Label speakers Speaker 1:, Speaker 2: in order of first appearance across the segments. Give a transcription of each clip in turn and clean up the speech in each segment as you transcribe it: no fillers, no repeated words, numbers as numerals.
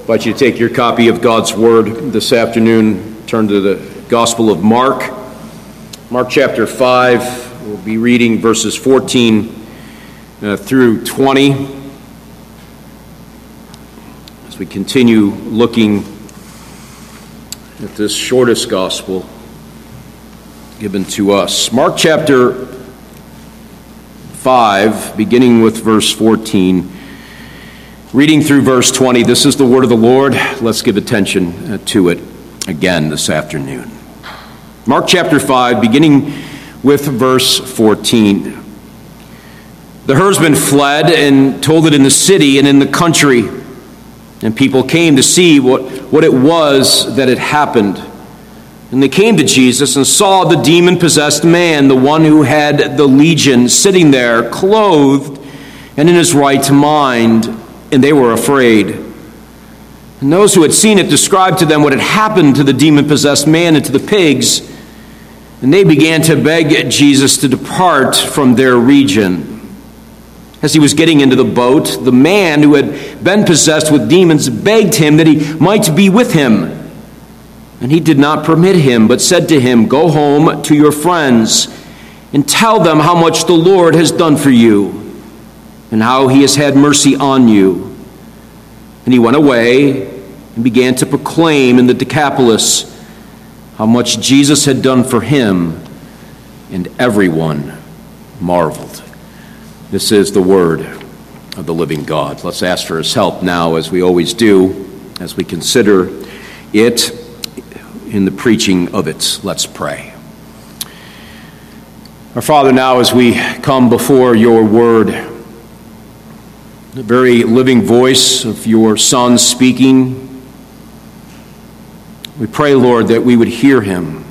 Speaker 1: I invite you to take your copy of God's Word this afternoon. Turn to the Gospel of Mark. Mark chapter 5. We'll be reading verses 14 through 20. As we continue looking at this shortest Gospel given to us. Mark chapter 5, beginning with verse 14. Reading through verse 20, this is the word of the Lord. Let's give attention to it again this afternoon. Mark chapter 5, beginning with verse 14. The herdsmen fled and told it in the city and in the country, and people came to see what it was that had happened. And they came to Jesus and saw the demon-possessed man, the one who had the legion, sitting there, clothed and in his right mind. And they were afraid. And those who had seen it described to them what had happened to the demon-possessed man and to the pigs. And they began to beg Jesus to depart from their region. As he was getting into the boat, the man who had been possessed with demons begged him that he might be with him. And he did not permit him, but said to him, "Go home to your friends and tell them how much the Lord has done for you, and how he has had mercy on you." And he went away and began to proclaim in the Decapolis how much Jesus had done for him, and everyone marveled. This is the word of the living God. Let's ask for his help now, as we always do, as we consider it in the preaching of it. Let's pray. Our Father, now as we come before your word, the very living voice of your Son speaking, we pray, Lord, that we would hear him.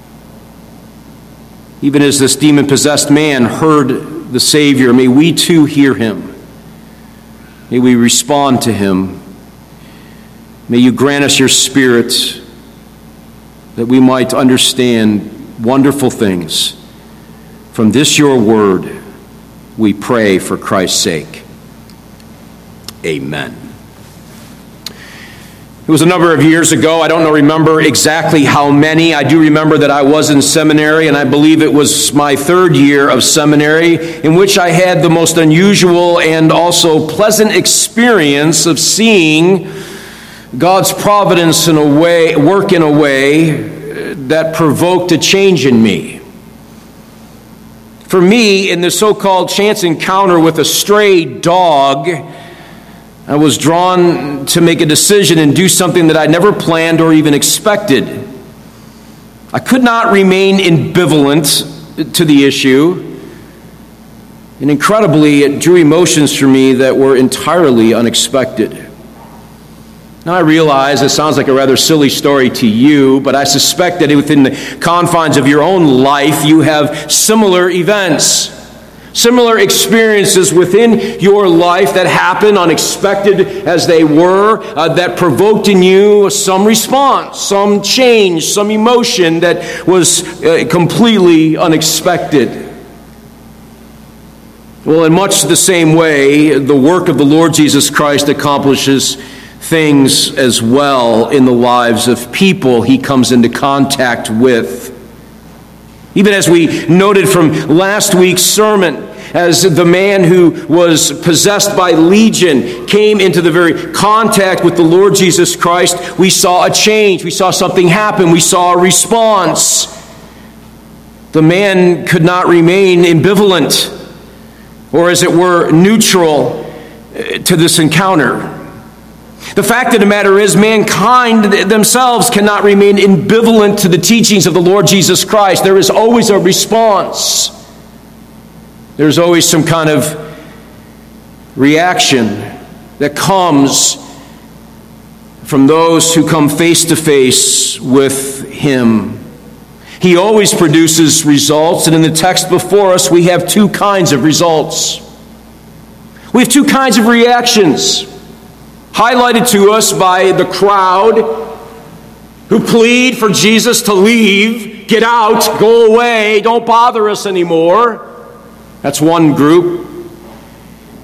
Speaker 1: Even as this demon-possessed man heard the Savior, may we too hear him. May we respond to him. May you grant us your Spirit that we might understand wonderful things. From this your word, we pray for Christ's sake. Amen. It was a number of years ago. I don't remember exactly how many. I do remember that I was in seminary, and I believe it was my third year of seminary, in which I had the most unusual and also pleasant experience of seeing God's providence in a way, work in a way that provoked a change in me. For me, in the so-called chance encounter with a stray dog, I was drawn to make a decision and do something that I never planned or even expected. I could not remain ambivalent to the issue, and incredibly, it drew emotions for me that were entirely unexpected. Now, I realize it sounds like a rather silly story to you, but I suspect that within the confines of your own life, you have similar events. Similar experiences within your life that happened, unexpected as they were, that provoked in you some response, some change, some emotion that was completely unexpected. Well, in much the same way, the work of the Lord Jesus Christ accomplishes things as well in the lives of people he comes into contact with. Even as we noted from last week's sermon, as the man who was possessed by legion came into the very contact with the Lord Jesus Christ, we saw a change. We saw something happen. We saw a response. The man could not remain ambivalent, or as it were, neutral to this encounter. The fact of the matter is, mankind themselves cannot remain ambivalent to the teachings of the Lord Jesus Christ. There is always a response. There's always some kind of reaction that comes from those who come face to face with him. He always produces results, and in the text before us, we have two kinds of results. We have two kinds of reactions, highlighted to us by the crowd who plead for Jesus to leave, get out, go away, don't bother us anymore. That's one group.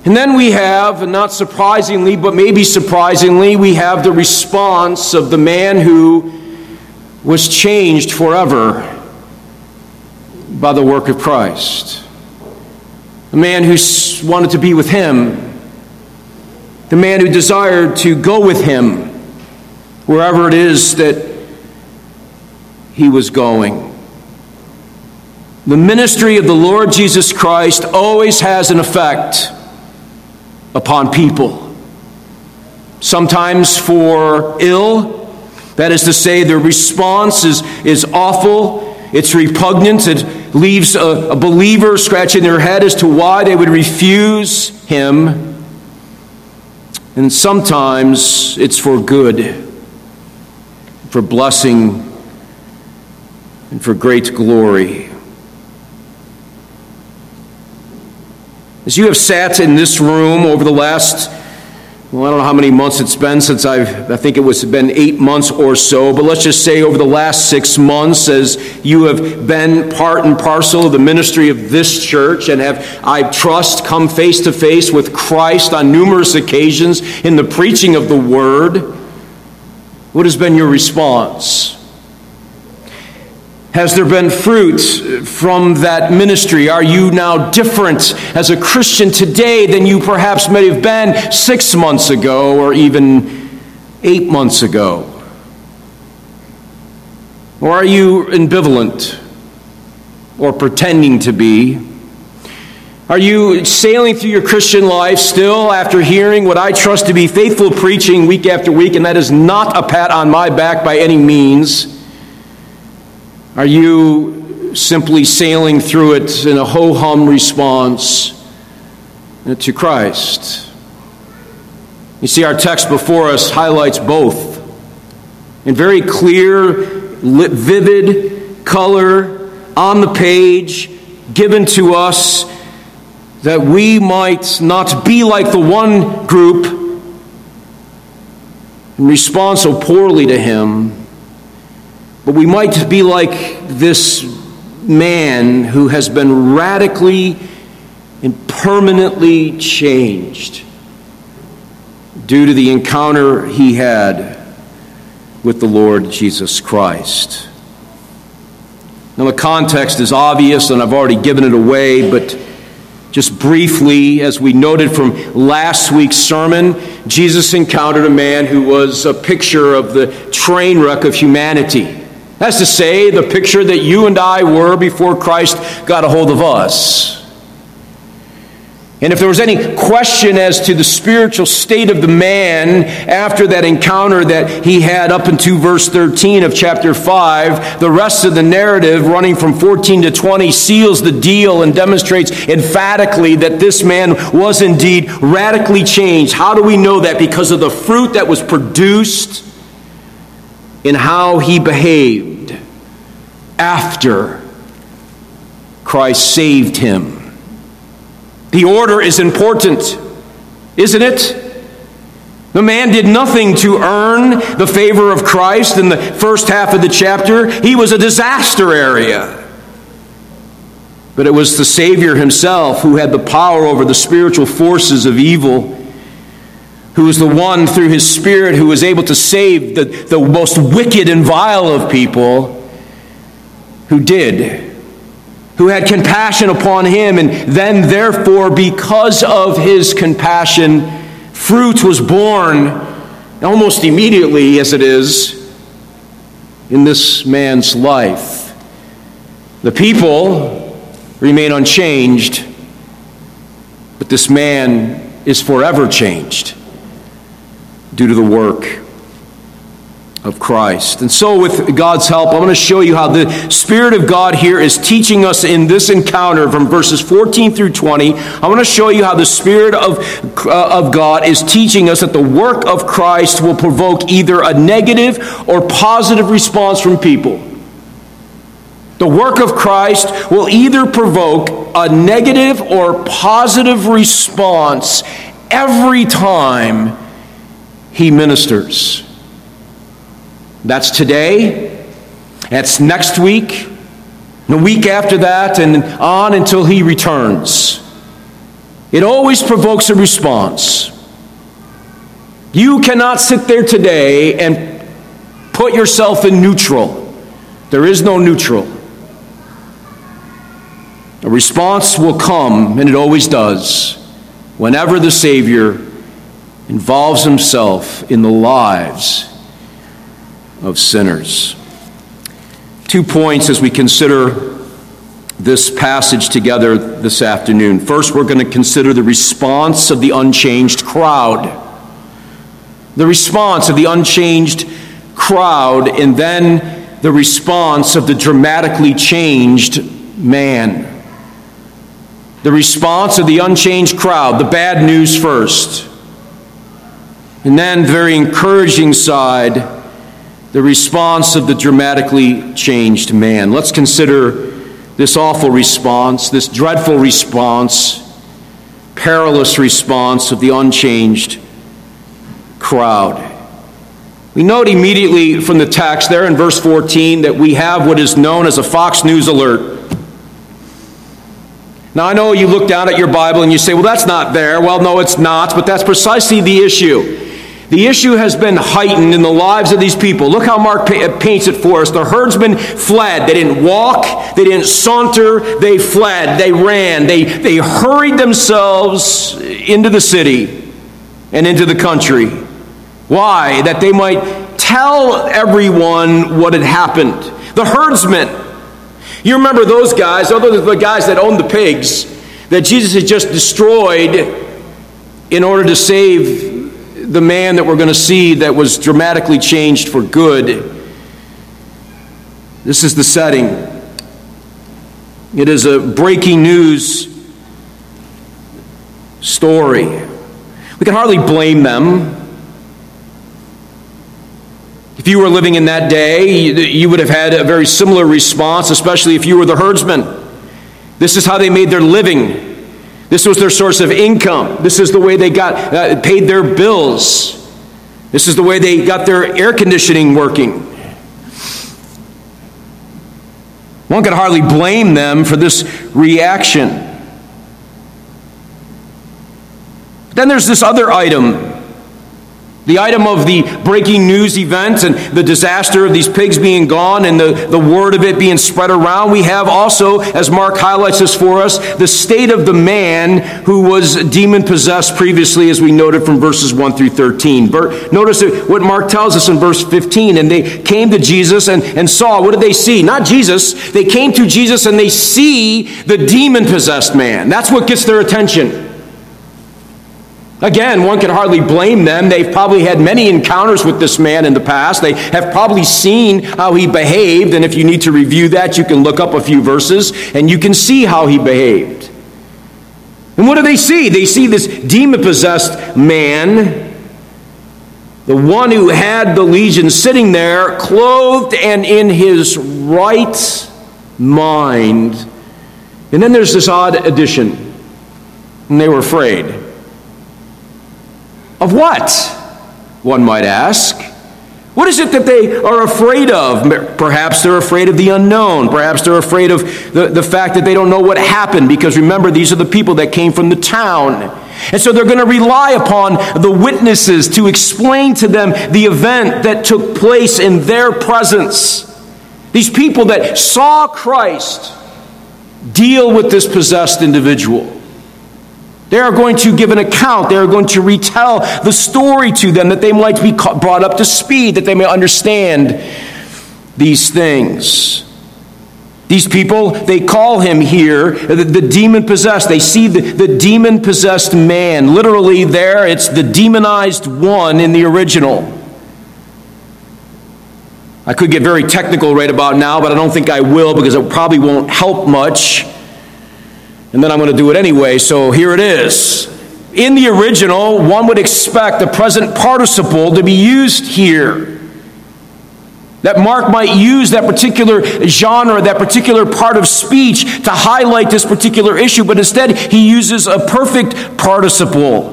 Speaker 1: And then we have, and not surprisingly, but maybe surprisingly, we have the response of the man who was changed forever by the work of Christ. The man who wanted to be with him. The man who desired to go with him wherever it is that he was going. The ministry of the Lord Jesus Christ always has an effect upon people. Sometimes for ill, that is to say, the response is awful, it's repugnant, it leaves a believer scratching their head as to why they would refuse him. And sometimes it's for good, for blessing, and for great glory. As you have sat in this room over the last, I don't know how many months it's been since I think it was been 8 months or so, but let's just say over the last 6 months, as you have been part and parcel of the ministry of this church and have, I trust, come face to face with Christ on numerous occasions in the preaching of the Word, what has been your response? Has there been fruit from that ministry? Are you now different as a Christian today than you perhaps may have been 6 months ago or even 8 months ago? Or are you ambivalent or pretending to be? Are you sailing through your Christian life still after hearing what I trust to be faithful preaching week after week, and that is not a pat on my back by any means? Are you simply sailing through it in a ho-hum response to Christ? You see, our text before us highlights both in very clear, vivid color on the page given to us, that we might not be like the one group and respond so poorly to him, but we might be like this man who has been radically and permanently changed due to the encounter he had with the Lord Jesus Christ. Now, the context is obvious, and I've already given it away, but just briefly, as we noted from last week's sermon, Jesus encountered a man who was a picture of the train wreck of humanity. That's to say, the picture that you and I were before Christ got a hold of us. And if there was any question as to the spiritual state of the man after that encounter that he had up into verse 13 of chapter 5, the rest of the narrative, running from 14 to 20, seals the deal and demonstrates emphatically that this man was indeed radically changed. How do we know that? Because of the fruit that was produced in how he behaved after Christ saved him. The order is important, isn't it? The man did nothing to earn the favor of Christ in the first half of the chapter. He was a disaster area. But it was the Savior himself who had the power over the spiritual forces of evil, who was the one through his Spirit who was able to save the most wicked and vile of people, who had compassion upon him, and then therefore because of his compassion, fruit was born almost immediately, as it is, in this man's life. The people remain unchanged, but this man is forever changed due to the work of Christ. And so with God's help, I'm going to show you how the Spirit of God here is teaching us in this encounter from verses 14 through 20. I want to show you how the Spirit of God is teaching us that the work of Christ will provoke either a negative or positive response from people. The work of Christ will either provoke a negative or positive response every time he ministers. That's today, that's next week, the week after that, and on until he returns. it always provokes a response. You cannot sit there today and put yourself in neutral. There is no neutral. A response will come, and it always does, whenever the Savior involves himself in the lives of sinners. 2 points as we consider this passage together this afternoon. First, we're going to consider the response of the unchanged crowd. The response of the unchanged crowd, and then the response of the dramatically changed man. The response of the unchanged crowd, the bad news first. And then, very encouraging side, the response of the dramatically changed man. Let's consider this awful response, this dreadful response, perilous response of the unchanged crowd. We note immediately from the text there in verse 14 that we have what is known as a Fox News alert. Now, I know you look down at your Bible and you say, well, that's not there. Well, no, it's not, but that's precisely the issue. The issue has been heightened in the lives of these people. Look how Mark paints it for us. The herdsmen fled. They didn't walk. They didn't saunter. They fled. They ran. They hurried themselves into the city and into the country. Why? That they might tell everyone what had happened. The herdsmen. You remember those guys, other than the guys that owned the pigs, that Jesus had just destroyed in order to save the man that we're going to see that was dramatically changed for good. This is the setting. It is a breaking news story. We can hardly blame them. If you were living in that day, you would have had a very similar response, especially if you were the herdsman. This is how they made their living. This was their source of income. This is the way they got paid their bills. This is the way they got their air conditioning working. One could hardly blame them for this reaction. Then there's this other item. The item of the breaking news event and the disaster of these pigs being gone and the word of it being spread around. We have also, as Mark highlights this for us, the state of the man who was demon-possessed previously, as we noted from verses 1 through 13. Notice what Mark tells us in verse 15. And they came to Jesus and saw. What did they see? Not Jesus. They came to Jesus and they see the demon-possessed man. That's what gets their attention. Again, one can hardly blame them. They've probably had many encounters with this man in the past. They have probably seen how he behaved, and if you need to review that, you can look up a few verses, and you can see how he behaved. And what do they see? They see this demon-possessed man, the one who had the legion, sitting there, clothed and in his right mind. And then there's this odd addition, and they were afraid. Of what? One might ask. What is it that they are afraid of? Perhaps they're afraid of the unknown. Perhaps they're afraid of the fact that they don't know what happened. Because remember, these are the people that came from the town. And so they're going to rely upon the witnesses to explain to them the event that took place in their presence. These people that saw Christ deal with this possessed individual. They are going to give an account. They are going to retell the story to them that they might be brought up to speed, that they may understand these things. These people, they call him here the demon-possessed. They see the demon-possessed man. Literally there, it's the demonized one in the original. I could get very technical right about now, but I don't think I will because it probably won't help much. And then I'm going to do it anyway, so here it is. In the original, one would expect the present participle to be used here. That Mark might use that particular genre, that particular part of speech to highlight this particular issue, but instead he uses a perfect participle.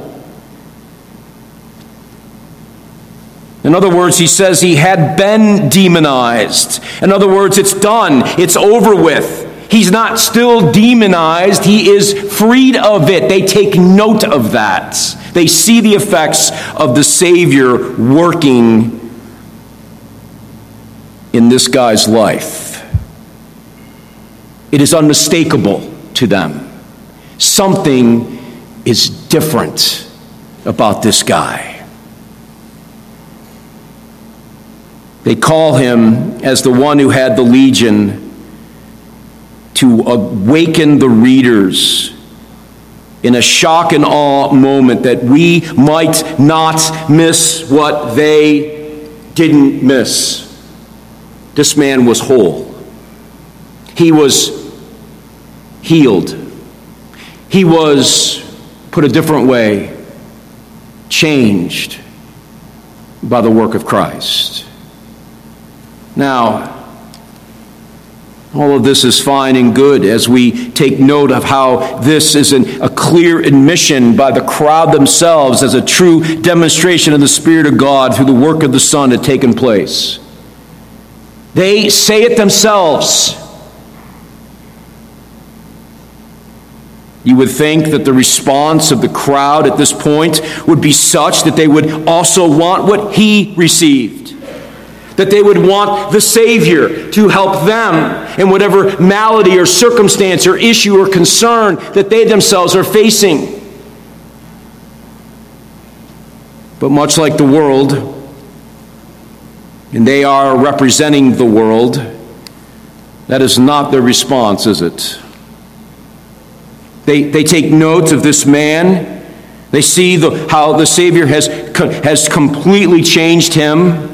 Speaker 1: In other words, he says he had been demonized. In other words, it's done. It's over with. He's not still demonized. He is freed of it. They take note of that. They see the effects of the Savior working in this guy's life. It is unmistakable to them. Something is different about this guy. They call him as the one who had the legion to awaken the readers in a shock and awe moment that we might not miss what they didn't miss. This man was whole. He was healed. He was, put a different way, changed by the work of Christ. Now, all of this is fine and good as we take note of how this is a clear admission by the crowd themselves as a true demonstration of the Spirit of God through the work of the Son had taken place. They say it themselves. You would think that the response of the crowd at this point would be such that they would also want what he received. That they would want the Savior to help them in whatever malady or circumstance or issue or concern that they themselves are facing. But much like the world, and they are representing the world, that is not their response, is it? They take note of this man. They see how the Savior has completely changed him.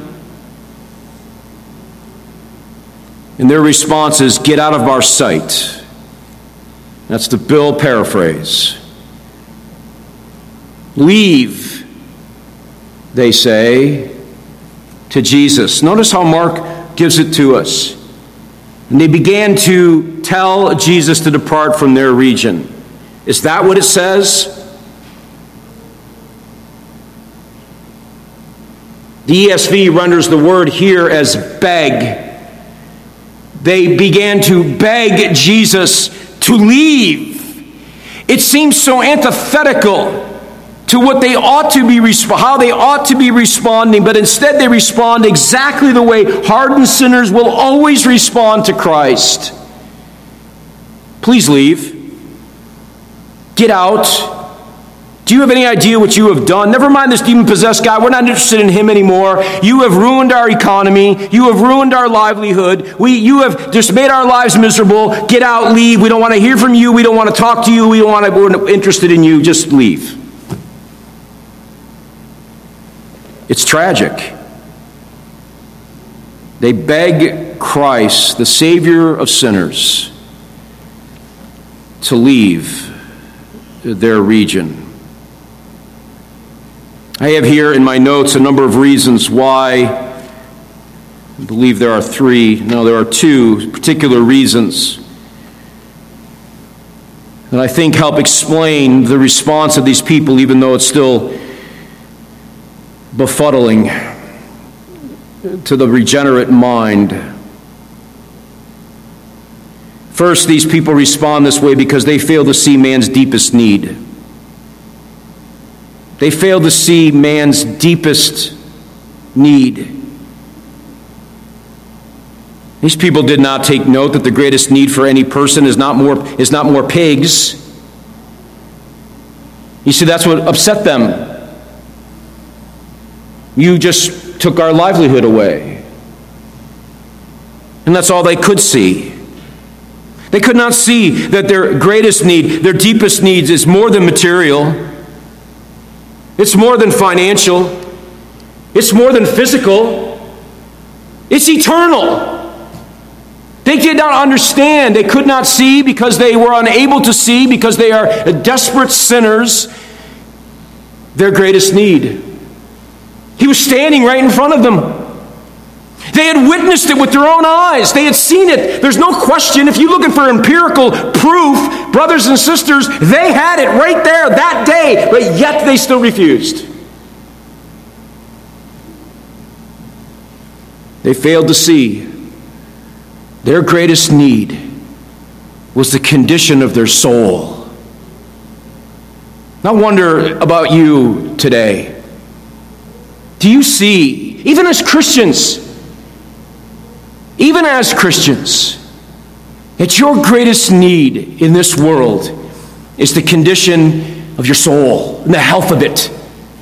Speaker 1: And their response is, "Get out of our sight." That's the Bill paraphrase. Leave, they say, to Jesus. Notice how Mark gives it to us. And they began to tell Jesus to depart from their region. Is that what it says? The ESV renders the word here as beg. They began to beg Jesus to leave. It seems so antithetical to what they ought to be, how they ought to be responding, but instead they respond exactly the way hardened sinners will always respond to Christ. Please leave. Get out. Do you have any idea what you have done? Never mind this demon-possessed guy. We're not interested in him anymore. You have ruined our economy. You have ruined our livelihood. You have just made our lives miserable. Get out, leave. We don't want to hear from you. We don't want to talk to you. We're not interested in you. Just leave. It's tragic. They beg Christ, the Savior of sinners, to leave their region. I have here in my notes a number of reasons why. I believe there are two particular reasons that I think help explain the response of these people, even though it's still befuddling to the regenerate mind. First, these people respond this way because they fail to see man's deepest need. They fail to see man's deepest need. These people did not take note that the greatest need for any person is not more pigs. You see, that's what upset them. You just took our livelihood away. And that's all they could see. They could not see that their greatest need, their deepest needs, is more than material. It's more than financial. It's more than physical. It's eternal. They did not understand. They could not see because they were unable to see, because they are desperate sinners, their greatest need. He was standing right in front of them. They had witnessed it with their own eyes. They had seen it. There's no question. If you're looking for empirical proof, brothers and sisters, they had it right there that day, but yet they still refused. They failed to see their greatest need was the condition of their soul. I wonder about you today. Do you see, even as Christians, that your greatest need in this world is the condition of your soul and the health of it?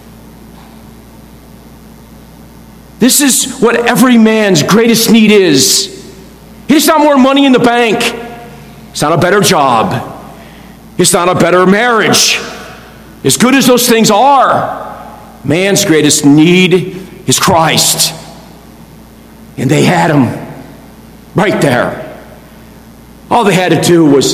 Speaker 1: This is what every man's greatest need is. It's not more money in the bank. It's not a better job. It's not a better marriage. As good as those things are, man's greatest need is Christ. And they had him right there. All they had to do was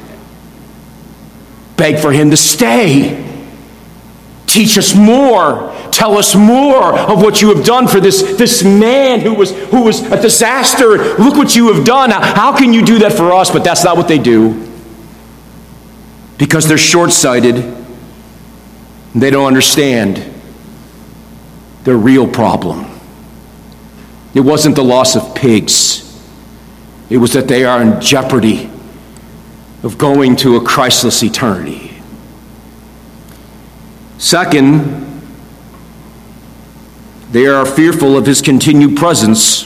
Speaker 1: beg for him to stay. Teach us more. Tell us more of what you have done for this man who was a disaster. Look what you have done. How can you do that for us? But that's not what they do. Because they're short-sighted. They don't understand their real problem. It wasn't the loss of pigs. It was that they are in jeopardy of going to a Christless eternity. Second, they are fearful of his continued presence.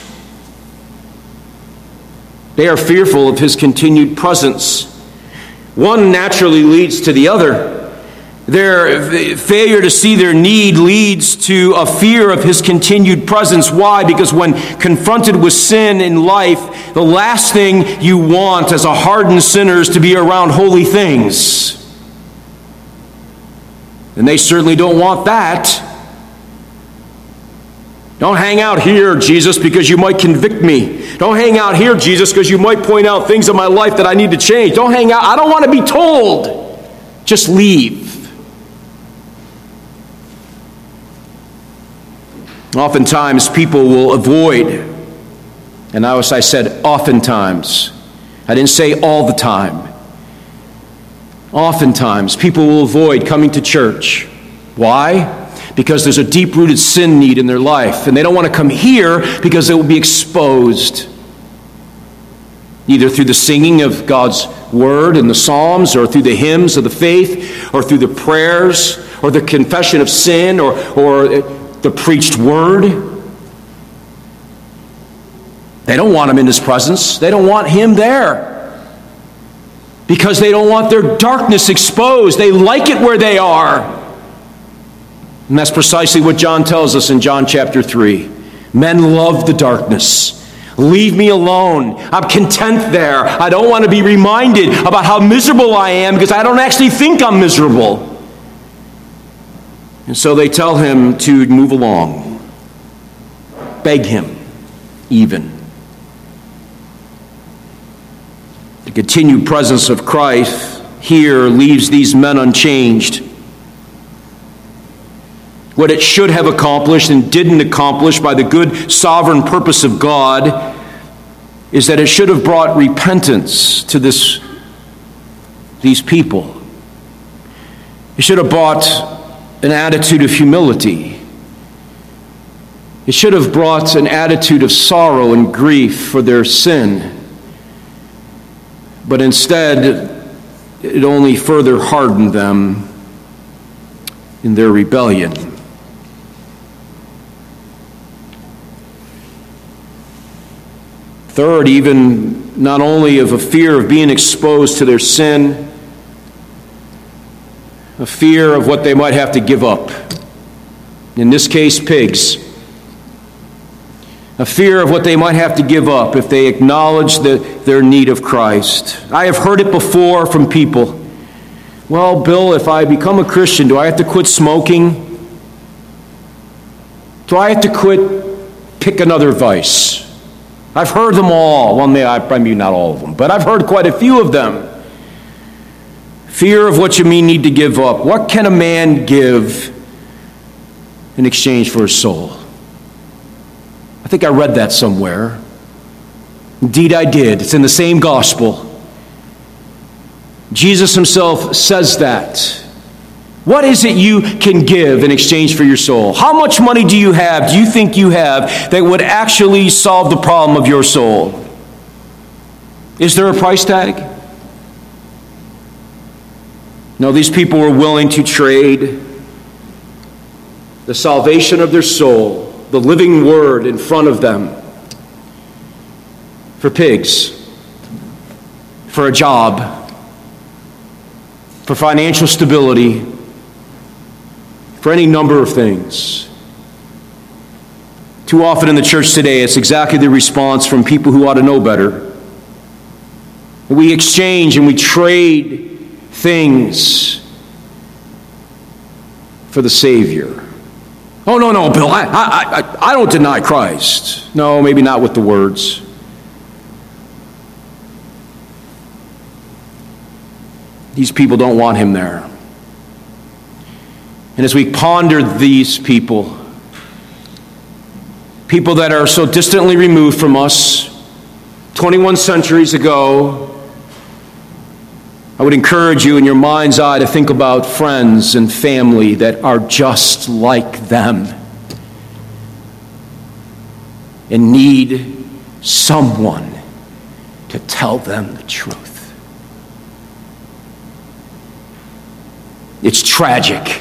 Speaker 1: They are fearful of his continued presence. One naturally leads to the other. Their failure to see their need leads to a fear of his continued presence. Why? Because when confronted with sin in life, the last thing you want as a hardened sinner is to be around holy things. And they certainly don't want that. Don't hang out here, Jesus, because you might convict me. Don't hang out here, Jesus, because you might point out things in my life that I need to change. Don't hang out. I don't want to be told. Just leave. Oftentimes, people will avoid, and I said oftentimes. I didn't say all the time. Oftentimes, people will avoid coming to church. Why? Because there's a deep-rooted sin need in their life, and they don't want to come here because they will be exposed, either through the singing of God's word in the Psalms, or through the hymns of the faith, or through the prayers, or the confession of sin, or the preached word. They don't want him in his presence. They don't want him there because they don't want their darkness exposed. They like it where they are. And that's precisely what John tells us in John chapter 3. Men love the darkness. Leave me alone. I'm content there. I don't want to be reminded about how miserable I am because I don't actually think I'm miserable. And so they tell him to move along. Beg him, even. The continued presence of Christ here leaves these men unchanged. What it should have accomplished and didn't accomplish by the good sovereign purpose of God is that it should have brought repentance to these people. It should have brought an attitude of humility. It should have brought an attitude of sorrow and grief for their sin. But instead, it only further hardened them in their rebellion. Third, even not only of a fear of being exposed to their sin, a fear of what they might have to give up. In this case, pigs. A fear of what they might have to give up if they acknowledge their need of Christ. I have heard it before from people. Well, Bill, if I become a Christian, do I have to quit smoking? Do I have to pick another vice? I've heard them all. Well, maybe not all of them, but I've heard quite a few of them. Fear of what you need to give up. What can a man give in exchange for his soul? I think I read that somewhere. Indeed, I did. It's in the same gospel. Jesus himself says that. What is it you can give in exchange for your soul? How much money do you think you have, that would actually solve the problem of your soul? Is there a price tag? No, these people were willing to trade the salvation of their soul, the living word in front of them, for pigs, for a job, for financial stability, for any number of things. Too often in the church today, it's exactly the response from people who ought to know better. We exchange and we trade things for the Savior. Oh, no, Bill, I don't deny Christ. No, maybe not with the words. These people don't want him there. And as we ponder these people that are so distantly removed from us, 21 centuries ago, I would encourage you in your mind's eye to think about friends and family that are just like them and need someone to tell them the truth. It's tragic.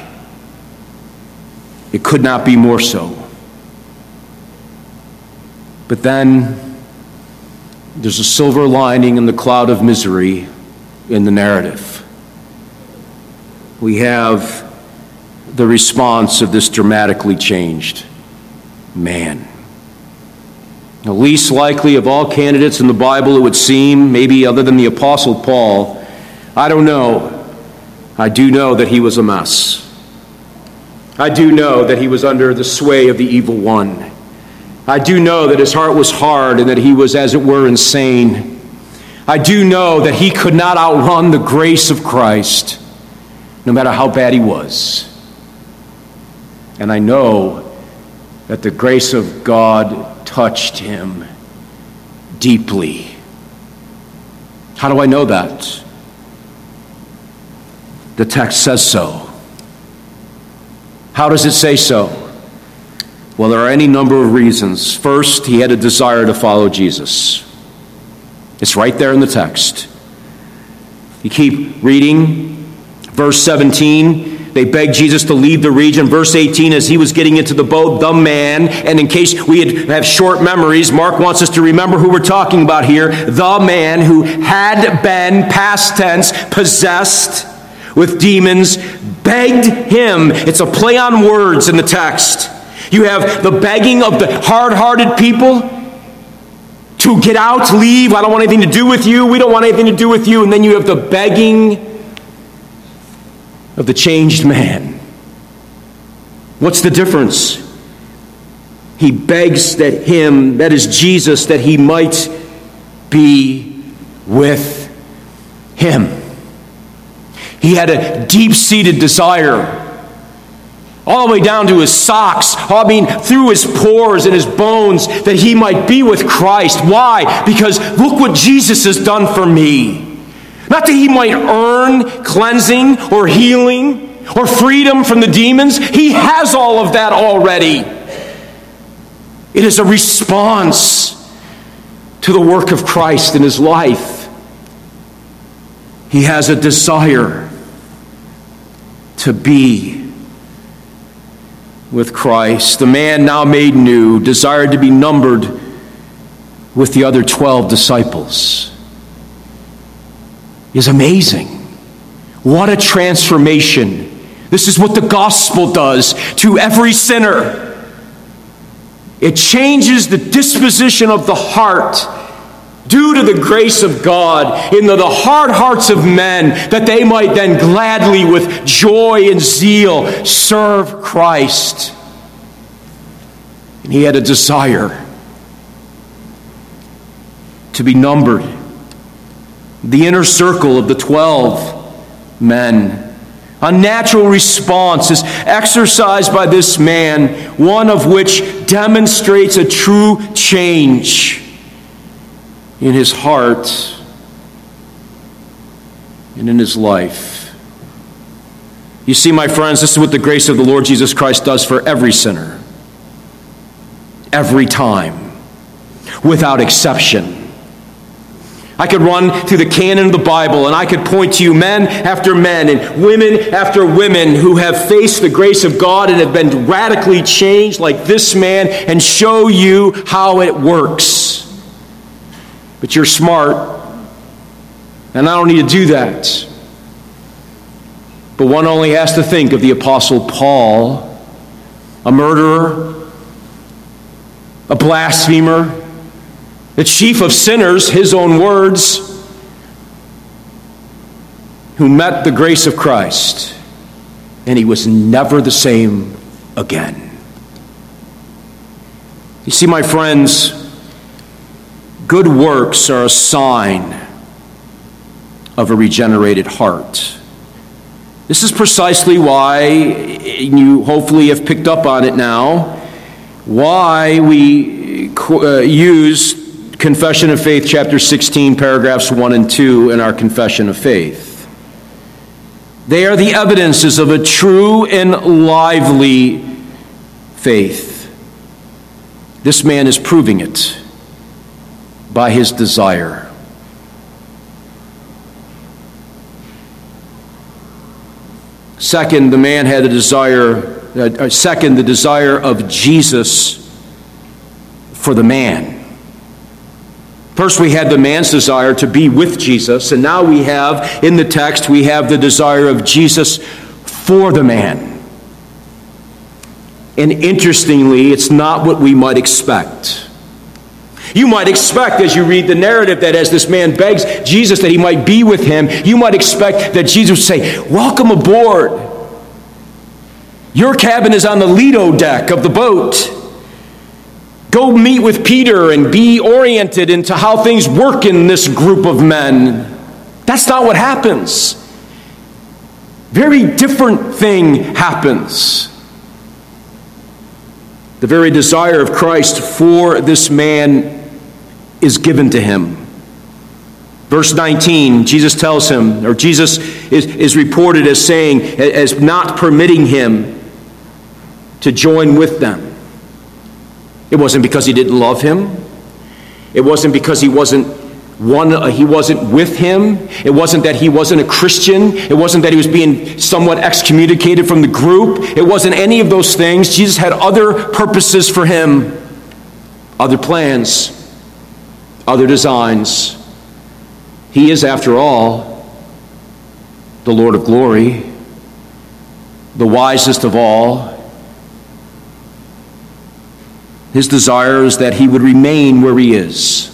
Speaker 1: It could not be more so. But then there's a silver lining in the cloud of misery in the narrative. We have the response of this dramatically changed man. The least likely of all candidates in the Bible, it would seem, maybe other than the Apostle Paul. I don't know. I do know that he was a mess. I do know that he was under the sway of the evil one. I do know that his heart was hard and that he was, as it were, insane. I do know that he could not outrun the grace of Christ, no matter how bad he was. And I know that the grace of God touched him deeply. How do I know that? The text says so. How does it say so? Well, there are any number of reasons. First, he had a desire to follow Jesus. It's right there in the text. You keep reading. Verse 17, they begged Jesus to leave the region. Verse 18, as he was getting into the boat, the man, and in case we have short memories, Mark wants us to remember who we're talking about here. The man who had been, past tense, possessed with demons, begged him. It's a play on words in the text. You have the begging of the hard-hearted people to get out, leave. I don't want anything to do with you. We don't want anything to do with you. And then you have the begging of the changed man. What's the difference? He begs that him, that is Jesus, that he might be with him. He had a deep-seated desire, all the way down to his socks, through his pores and his bones, that he might be with Christ. Why? Because look what Jesus has done for me. Not that he might earn cleansing or healing or freedom from the demons. He has all of that already. It is a response to the work of Christ in his life. He has a desire to be with Christ. The man now made new desired to be numbered with the other 12 disciples. Is amazing. What a transformation. This is what the gospel does to every sinner. It changes the disposition of the heart due to the grace of God into the hard hearts of men, that they might then gladly, with joy and zeal, serve Christ. And he had a desire to be numbered. The inner circle of the 12 men. A natural response is exercised by this man, one of which demonstrates a true change in his heart and in his life. You see, my friends, this is what the grace of the Lord Jesus Christ does for every sinner. Every time. Without exception. I could run through the canon of the Bible and I could point to you men after men and women after women who have faced the grace of God and have been radically changed like this man and show you how it works. But you're smart, and I don't need to do that. But one only has to think of the Apostle Paul, a murderer, a blasphemer, the chief of sinners, his own words, who met the grace of Christ, and he was never the same again. You see, my friends, good works are a sign of a regenerated heart. This is precisely why, you hopefully have picked up on it now, why we use Confession of Faith, chapter 16, paragraphs 1 and 2 in our Confession of Faith. They are the evidences of a true and lively faith. This man is proving it by his desire. Second, the man had a desire, second, the desire of Jesus for the man. First, we had the man's desire to be with Jesus, and now we have, in the text, we have the desire of Jesus for the man. And interestingly, it's not what we might expect. You might expect, as you read the narrative, that as this man begs Jesus that he might be with him, you might expect that Jesus would say, "Welcome aboard. Your cabin is on the Lido deck of the boat. Go meet with Peter and be oriented into how things work in this group of men." That's not what happens. Very different thing happens. The very desire of Christ for this man is given to him. Verse 19, Jesus tells him, or Jesus is reported as saying, as not permitting him to join with them. It wasn't because he didn't love him. It wasn't because he wasn't with him. It wasn't that he wasn't a Christian. It wasn't that he was being somewhat excommunicated from the group. It wasn't any of those things. Jesus had other purposes for him, other plans, other designs. He is, after all, the Lord of glory, the wisest of all. His desire is that he would remain where he is.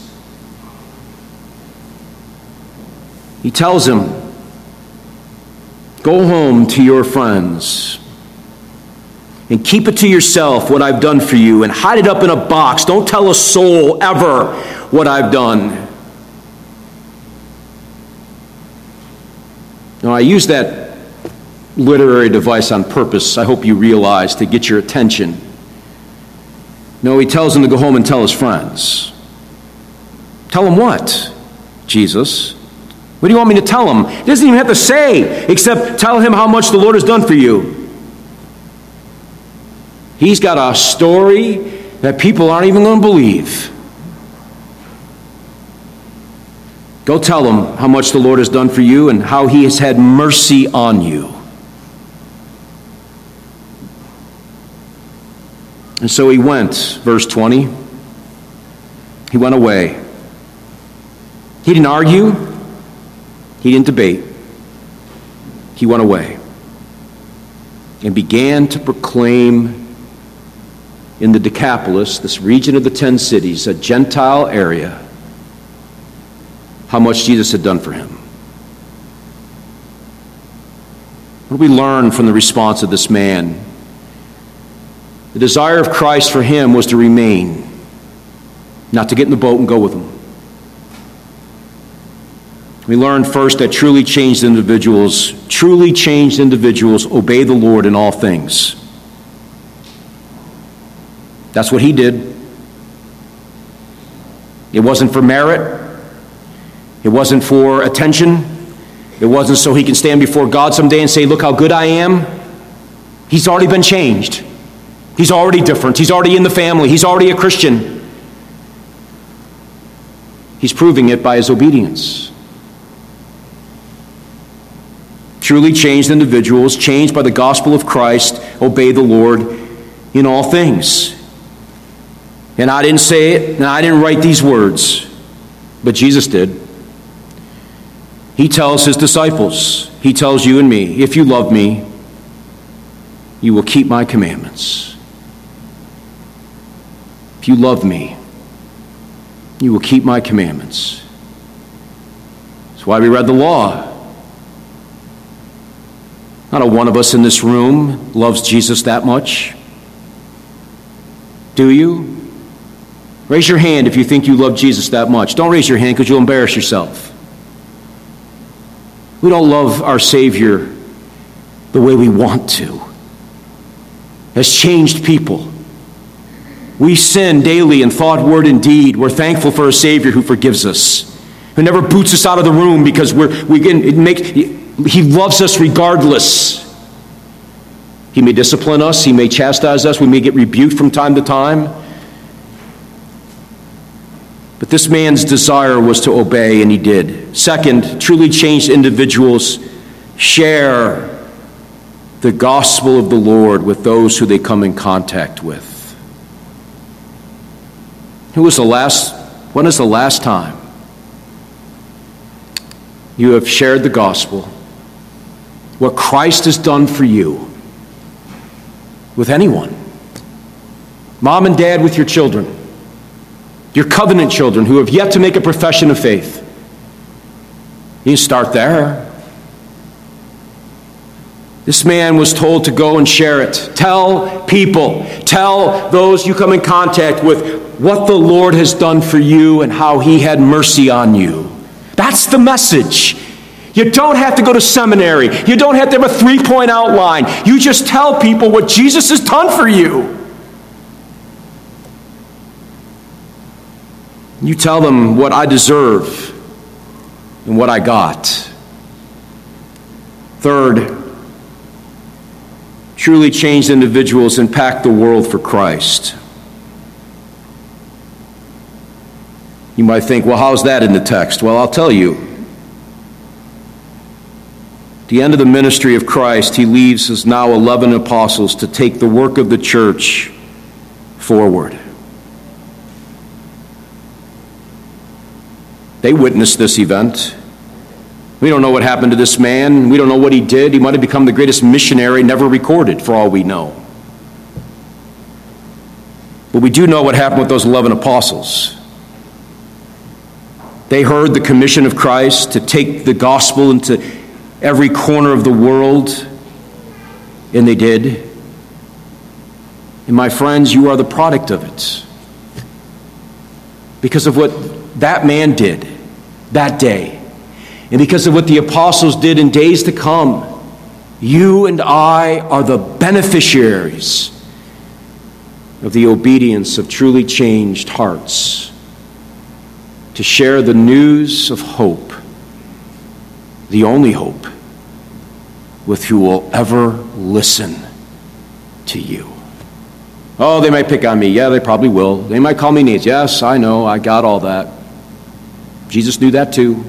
Speaker 1: He tells him, "Go home to your friends and keep it to yourself what I've done for you, and hide it up in a box. Don't tell a soul ever what I've done." Now, I use that literary device on purpose, I hope you realize, to get your attention. No, he tells him to go home and tell his friends. Tell him what, Jesus? What do you want me to tell him? He doesn't even have to say, except tell him how much the Lord has done for you. He's got a story that people aren't even going to believe. Go tell him how much the Lord has done for you and how he has had mercy on you. And so he went, verse 20. He went away. He didn't argue. He didn't debate. He went away and began to proclaim in the Decapolis, this region of the 10 cities, a Gentile area, how much Jesus had done for him. What do we learn from the response of this man? The desire of Christ for him was to remain, not to get in the boat and go with him. We learn first that truly changed individuals obey the Lord in all things. That's what he did. It wasn't for merit. It wasn't for attention. It wasn't so he can stand before God someday and say, "Look how good I am." He's already been changed. He's already different. He's already in the family. He's already a Christian. He's proving it by his obedience. Truly changed individuals, changed by the gospel of Christ, obey the Lord in all things. And I didn't say it, and I didn't write these words, but Jesus did. He tells his disciples, he tells you and me, if you love me, you will keep my commandments. If you love me, you will keep my commandments. That's why we read the law. Not a one of us in this room loves Jesus that much. Do you? Raise your hand if you think you love Jesus that much. Don't raise your hand because you'll embarrass yourself. We don't love our Savior the way we want to. As changed people, we sin daily in thought, word, and deed. We're thankful for a Savior who forgives us, who never boots us out of the room because He loves us regardless. He may discipline us. He may chastise us. We may get rebuked from time to time. But this man's desire was to obey, and he did. Second, truly changed individuals share the gospel of the Lord with those who they come in contact with. When is the last time you have shared the gospel, what Christ has done for you, with anyone? Mom and dad with your children, your covenant children who have yet to make a profession of faith. You start there. This man was told to go and share it. Tell people, tell those you come in contact with what the Lord has done for you and how he had mercy on you. That's the message. You don't have to go to seminary. You don't have to have a 3-point outline. You just tell people what Jesus has done for you. You tell them what I deserve and what I got. Third, truly changed individuals impact the world for Christ. You might think, well, how's that in the text? Well, I'll tell you. At the end of the ministry of Christ, he leaves his now 11 apostles to take the work of the church forward. They witnessed this event. We don't know what happened to this man. We don't know what he did. He might have become the greatest missionary never recorded, for all we know. But we do know what happened with those 11 apostles. They heard the commission of Christ to take the gospel into every corner of the world, and they did. And my friends, you are the product of it. Because of what that man did that day, and because of what the apostles did in days to come, you and I are the beneficiaries of the obedience of truly changed hearts to share the news of hope, the only hope, with who will ever listen to you. Oh, they might pick on me. Yeah, they probably will. They might call me names. Yes, I know. I got all that. Jesus knew that too.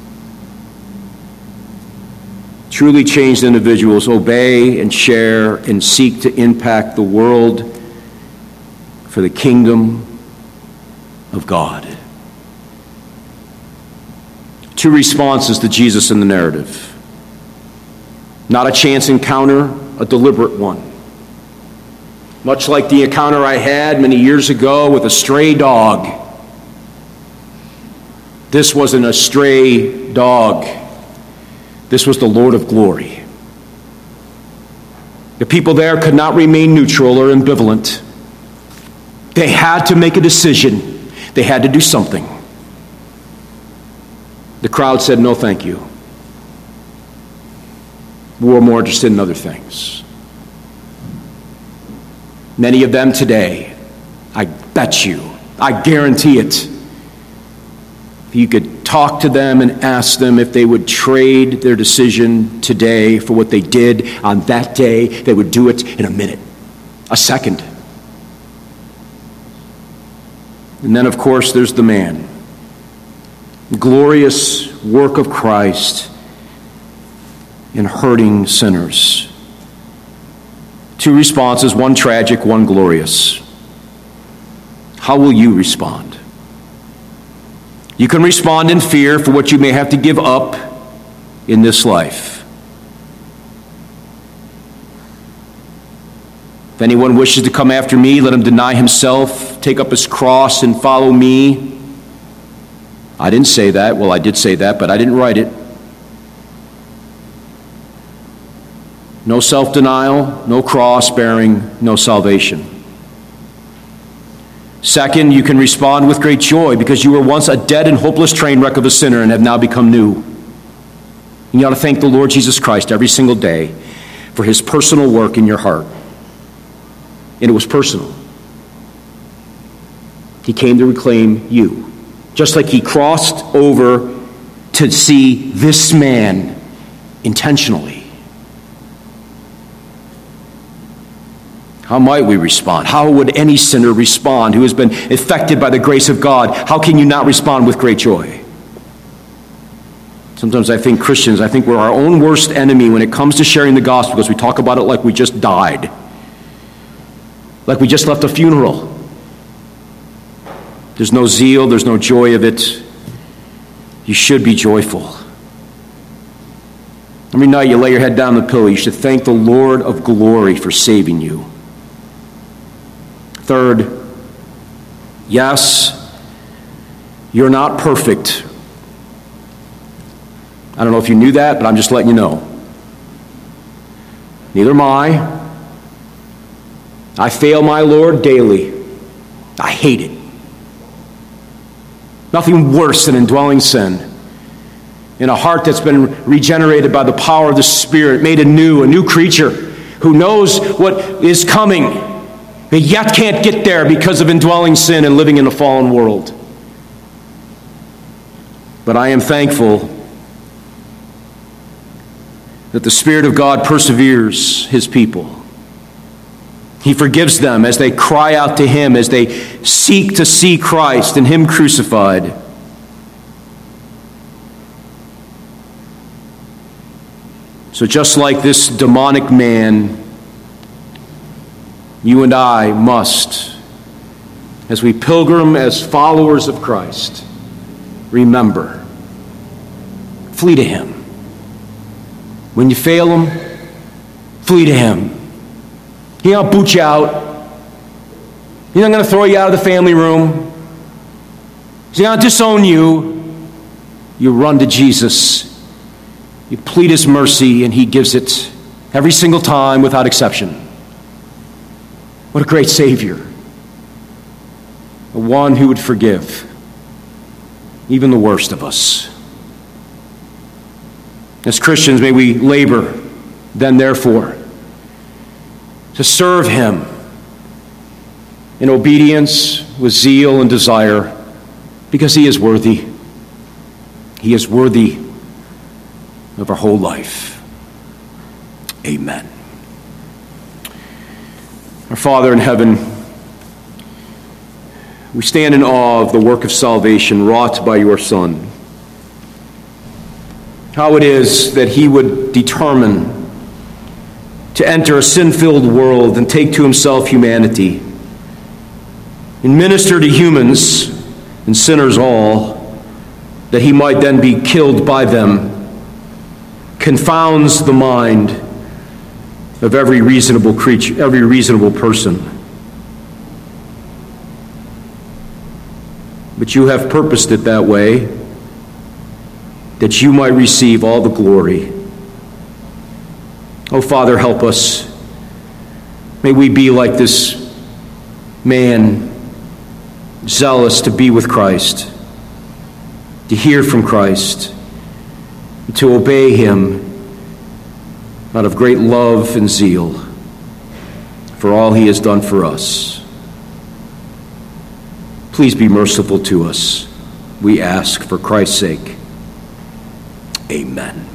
Speaker 1: Truly changed individuals obey and share and seek to impact the world for the kingdom of God. 2 responses to Jesus in the narrative. Not a chance encounter, a deliberate one. Much like the encounter I had many years ago with a stray dog. This wasn't a stray dog. This was the Lord of glory. The people there could not remain neutral or ambivalent. They had to make a decision. They had to do something. The crowd said, no, thank you. We're more interested in other things. Many of them today, I bet you, I guarantee it, if you could talk to them and ask them if they would trade their decision today for what they did on that day, they would do it in a minute, a second. And then, of course, there's the man glorious work of Christ in hurting sinners. Two responses, one tragic, one glorious. How will you respond? You can respond in fear for what you may have to give up in this life. If anyone wishes to come after me, let him deny himself, take up his cross, and follow me. I didn't say that. Well, I did say that, but I didn't write it. No self-denial, no cross-bearing, no salvation. Second, you can respond with great joy because you were once a dead and hopeless train wreck of a sinner and have now become new. And you ought to thank the Lord Jesus Christ every single day for his personal work in your heart. And it was personal. He came to reclaim you. Just like he crossed over to see this man intentionally. How might we respond? How would any sinner respond who has been affected by the grace of God? How can you not respond with great joy? Sometimes I think Christians, we're our own worst enemy when it comes to sharing the gospel because we talk about it like we just died. Like we just left a funeral. There's no zeal, there's no joy of it. You should be joyful. Every night you lay your head down on the pillow, you should thank the Lord of glory for saving you. Third, yes, you're not perfect. I don't know if you knew that, but I'm just letting you know. Neither am I. I fail my Lord daily. I hate it. Nothing worse than indwelling sin. In a heart that's been regenerated by the power of the Spirit, made anew, a new creature who knows what is coming, but yet can't get there because of indwelling sin and living in a fallen world. But I am thankful that the Spirit of God perseveres his people. He forgives them as they cry out to him, as they seek to see Christ and him crucified. So just like this demonic man, you and I must, as we pilgrim as followers of Christ, remember, flee to him. When you fail him, flee to him. He don't boot you out. He's not going to throw you out of the family room. He's not going to disown you. You run to Jesus. You plead his mercy, and he gives it every single time without exception. What a great Savior. The one who would forgive even the worst of us. As Christians, may we labor, then therefore, to serve him in obedience, with zeal and desire, because he is worthy. He is worthy of our whole life. Amen. Our Father in heaven, we stand in awe of the work of salvation wrought by your Son. How it is that he would determine to enter a sin-filled world and take to himself humanity and minister to humans and sinners all, that he might then be killed by them, confounds the mind of every reasonable creature, every reasonable person. But you have purposed it that way, that you might receive all the glory. Oh, Father, help us. May we be like this man, zealous to be with Christ, to hear from Christ, to obey him out of great love and zeal for all he has done for us. Please be merciful to us, we ask for Christ's sake. Amen.